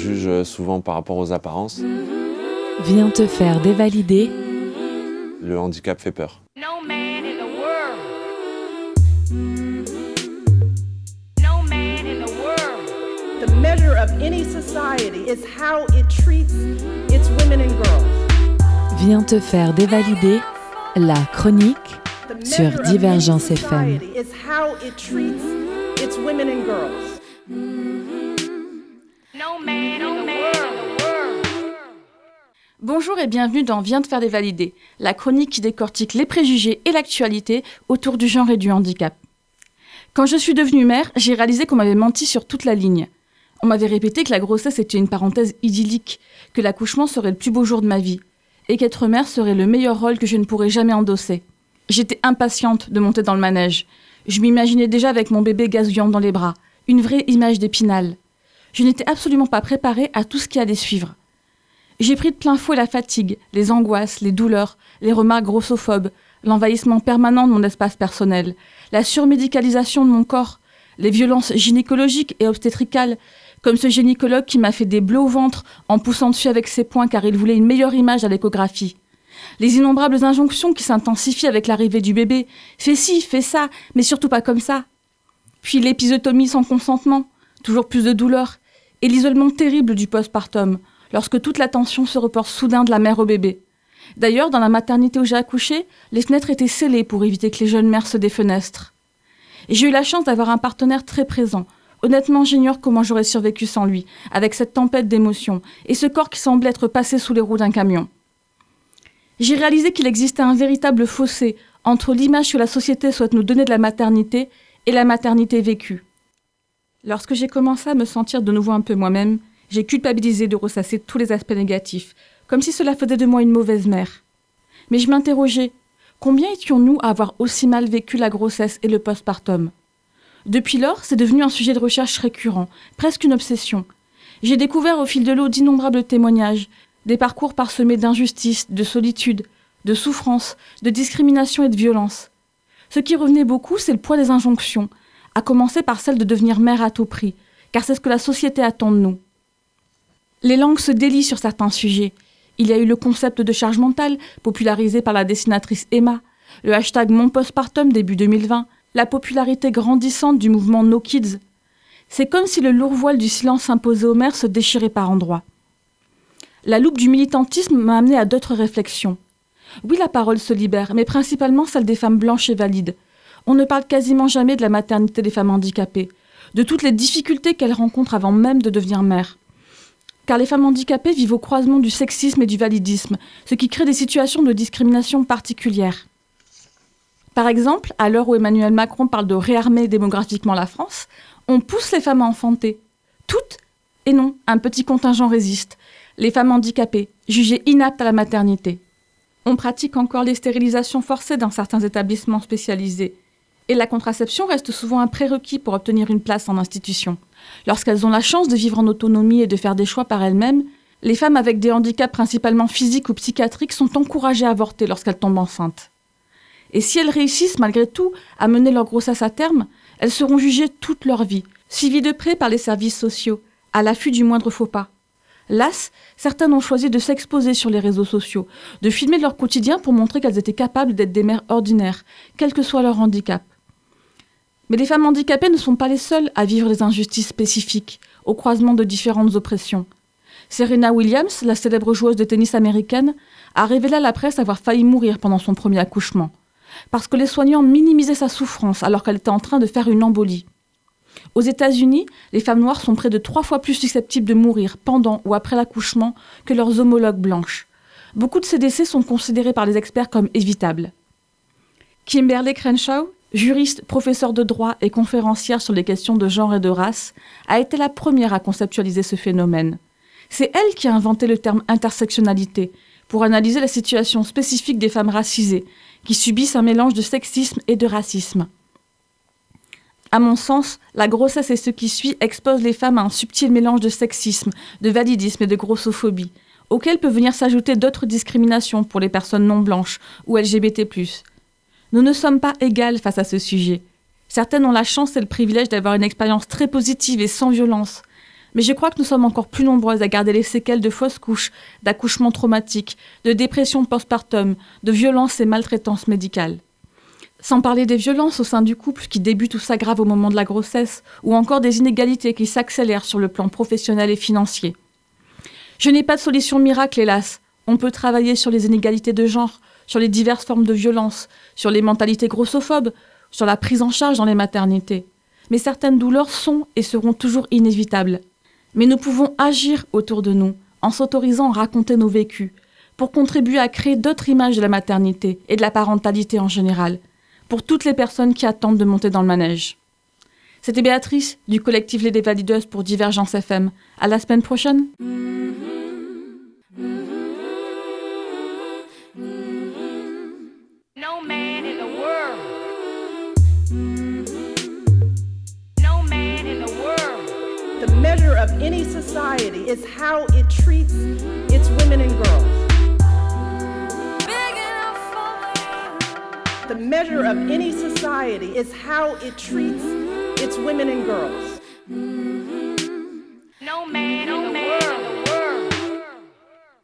juge souvent par rapport aux apparences. Viens te faire dévalider. Le handicap fait peur. No man in the world. No man in the world. The measure of any society is how it treats its women and girls. Viens te faire dévalider. La chronique The sur measure of any Divergence FM. society is how it treats its women and girls. No man in the world. Bonjour et bienvenue dans Viens te faire dévalider, la chronique qui décortique les préjugés et l'actualité autour du genre et du handicap. Quand je suis devenue mère, j'ai réalisé qu'on m'avait menti sur toute la ligne. On m'avait répété que la grossesse était une parenthèse idyllique, que l'accouchement serait le plus beau jour de ma vie, et qu'être mère serait le meilleur rôle que je ne pourrais jamais endosser. J'étais impatiente de monter dans le manège. Je m'imaginais déjà avec mon bébé gazouillant dans les bras, une vraie image d'Épinal. Je n'étais absolument pas préparée à tout ce qui allait suivre. J'ai pris de plein fouet la fatigue, les angoisses, les douleurs, les remarques grossophobes, l'envahissement permanent de mon espace personnel, la surmédicalisation de mon corps, les violences gynécologiques et obstétricales, comme ce gynécologue qui m'a fait des bleus au ventre en poussant dessus avec ses poings car il voulait une meilleure image à l'échographie. Les innombrables injonctions qui s'intensifient avec l'arrivée du bébé. Fais ci, fais ça, mais surtout pas comme ça. Puis l'épisiotomie sans consentement, toujours plus de douleur, et l'isolement terrible du postpartum, lorsque toute l'attention se reporte soudain de la mère au bébé. D'ailleurs, dans la maternité où j'ai accouché, les fenêtres étaient scellées pour éviter que les jeunes mères se défenestrent. Et j'ai eu la chance d'avoir un partenaire très présent. Honnêtement, j'ignore comment j'aurais survécu sans lui, avec cette tempête d'émotions, et ce corps qui semblait être passé sous les roues d'un camion. J'ai réalisé qu'il existait un véritable fossé entre l'image que la société souhaite nous donner de la maternité et la maternité vécue. Lorsque j'ai commencé à me sentir de nouveau un peu moi-même, j'ai culpabilisé de ressasser tous les aspects négatifs, comme si cela faisait de moi une mauvaise mère. Mais je m'interrogeais, combien étions-nous à avoir aussi mal vécu la grossesse et le postpartum ? Depuis lors, c'est devenu un sujet de recherche récurrent, presque une obsession. J'ai découvert au fil de l'eau d'innombrables témoignages, des parcours parsemés d'injustice, de solitude, de souffrance, de discrimination et de violence. Ce qui revenait beaucoup, c'est le poids des injonctions, à commencer par celle de devenir mère à tout prix, car c'est ce que la société attend de nous. Les langues se délient sur certains sujets. Il y a eu le concept de charge mentale, popularisé par la dessinatrice Emma, le hashtag Mon postpartum début 2020, la popularité grandissante du mouvement No Kids. C'est comme si le lourd voile du silence imposé aux mères se déchirait par endroits. La loupe du militantisme m'a amené à d'autres réflexions. Oui, la parole se libère, mais principalement celle des femmes blanches et valides. On ne parle quasiment jamais de la maternité des femmes handicapées, de toutes les difficultés qu'elles rencontrent avant même de devenir mères. Car les femmes handicapées vivent au croisement du sexisme et du validisme, ce qui crée des situations de discrimination particulières. Par exemple, à l'heure où Emmanuel Macron parle de réarmer démographiquement la France, on pousse les femmes à enfanter. Toutes ? Et non, un petit contingent résiste. Les femmes handicapées, jugées inaptes à la maternité. On pratique encore les stérilisations forcées dans certains établissements spécialisés. Et la contraception reste souvent un prérequis pour obtenir une place en institution. Lorsqu'elles ont la chance de vivre en autonomie et de faire des choix par elles-mêmes, les femmes avec des handicaps principalement physiques ou psychiatriques sont encouragées à avorter lorsqu'elles tombent enceintes. Et si elles réussissent malgré tout à mener leur grossesse à terme, elles seront jugées toute leur vie, suivies de près par les services sociaux, à l'affût du moindre faux pas. Las, certaines ont choisi de s'exposer sur les réseaux sociaux, de filmer leur quotidien pour montrer qu'elles étaient capables d'être des mères ordinaires, quel que soit leur handicap. Mais les femmes handicapées ne sont pas les seules à vivre des injustices spécifiques, au croisement de différentes oppressions. Serena Williams, la célèbre joueuse de tennis américaine, a révélé à la presse avoir failli mourir pendant son premier accouchement, parce que les soignants minimisaient sa souffrance alors qu'elle était en train de faire une embolie. Aux États-Unis, les femmes noires sont près de 3 fois plus susceptibles de mourir pendant ou après l'accouchement que leurs homologues blanches. Beaucoup de ces décès sont considérés par les experts comme évitables. Kimberlé Crenshaw, juriste, professeure de droit et conférencière sur les questions de genre et de race, a été la première à conceptualiser ce phénomène. C'est elle qui a inventé le terme intersectionnalité pour analyser la situation spécifique des femmes racisées qui subissent un mélange de sexisme et de racisme. À mon sens, la grossesse et ce qui suit exposent les femmes à un subtil mélange de sexisme, de validisme et de grossophobie, auquel peut venir s'ajouter d'autres discriminations pour les personnes non blanches ou LGBT+. Nous ne sommes pas égales face à ce sujet. Certaines ont la chance et le privilège d'avoir une expérience très positive et sans violence. Mais je crois que nous sommes encore plus nombreuses à garder les séquelles de fausses couches, d'accouchements traumatiques, de dépression postpartum, de violences et maltraitances médicales. Sans parler des violences au sein du couple qui débutent ou s'aggravent au moment de la grossesse, ou encore des inégalités qui s'accélèrent sur le plan professionnel et financier. Je n'ai pas de solution miracle, hélas. On peut travailler sur les inégalités de genre, sur les diverses formes de violence, sur les mentalités grossophobes, sur la prise en charge dans les maternités. Mais certaines douleurs sont et seront toujours inévitables. Mais nous pouvons agir autour de nous, en s'autorisant à raconter nos vécus, pour contribuer à créer d'autres images de la maternité et de la parentalité en général, pour toutes les personnes qui attendent de monter dans le manège. C'était Béatrice, du collectif Les Dévalideuses pour Divergence FM. À la semaine prochaine. No man in the world. No man in the world. The measure of any society is how it treats its women and girls. The measure of any society is how it treats its women and girls.